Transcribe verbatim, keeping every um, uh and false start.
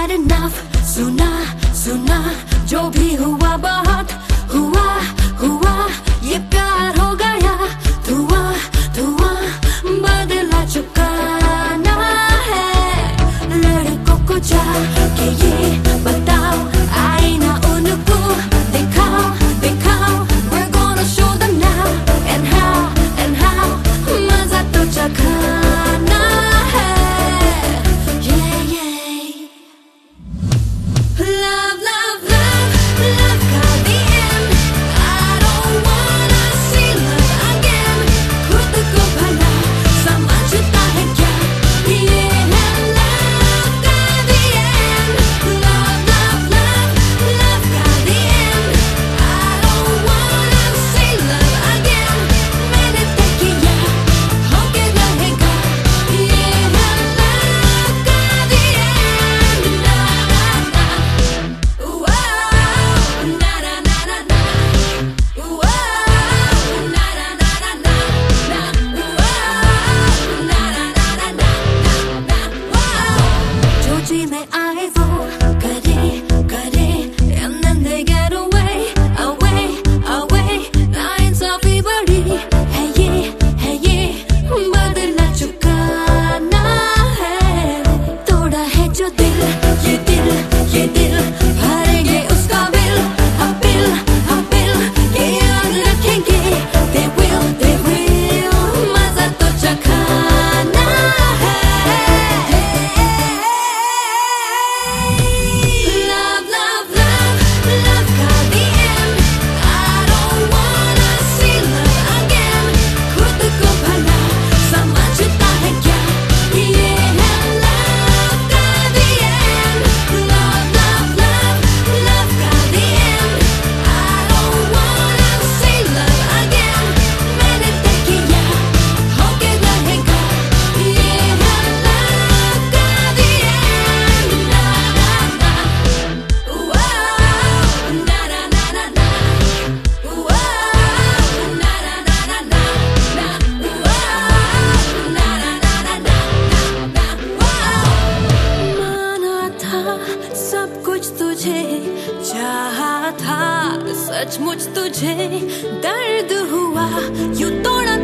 had enough. सुना सुना जो भी हुआ बहुत हुआ हुआ, ये प्यार हो गया धुआं धुआं, बदला चुका ना है। लड़कों को जाके ये बताओ, आए ना उनको दिखाओ दिखाओ, we're gonna show them now and how and how, मजा तो चखाना है। Yeah yeah, love love love love got the end. I don't wanna see love again. खुद को भला समझता है क्या, ये है love का the end. Love love love love got the end. I don't wanna see love again. मैंने तय किया होके रहेगा, ये है love का the end. Na na na, whoa, na na na na na, whoa, na na na na na, na, whoa, na na na na na, na, whoa. जो जी में आए वो करे करे, and then they get away away away. नाइंसाफी बड़ी है ये है ये, बदला चुका ना है। तोड़ा है जो दिल, ये दिल ये दिल, भरेंगे उसका बिल, हम बिल हम बिल, ये याद रखेंगे। They will they will, मजा तो चखाना है। Love love love love got the end. I don't wanna see love again. खुद को भला समझता है क्या, ये है love का the end. Love love love love got the end. I don't wanna see love again. मैंने तय किया होके रहेगा, ये है love का the end. Na na na, whoa, na na na na na, whoa, na na na na na, na, whoa, na na na na na, na, whoa. माना था सब कुछ तुझे, चाहा था सचमुच तुझे, दर्द हुआ यूं तोड़ा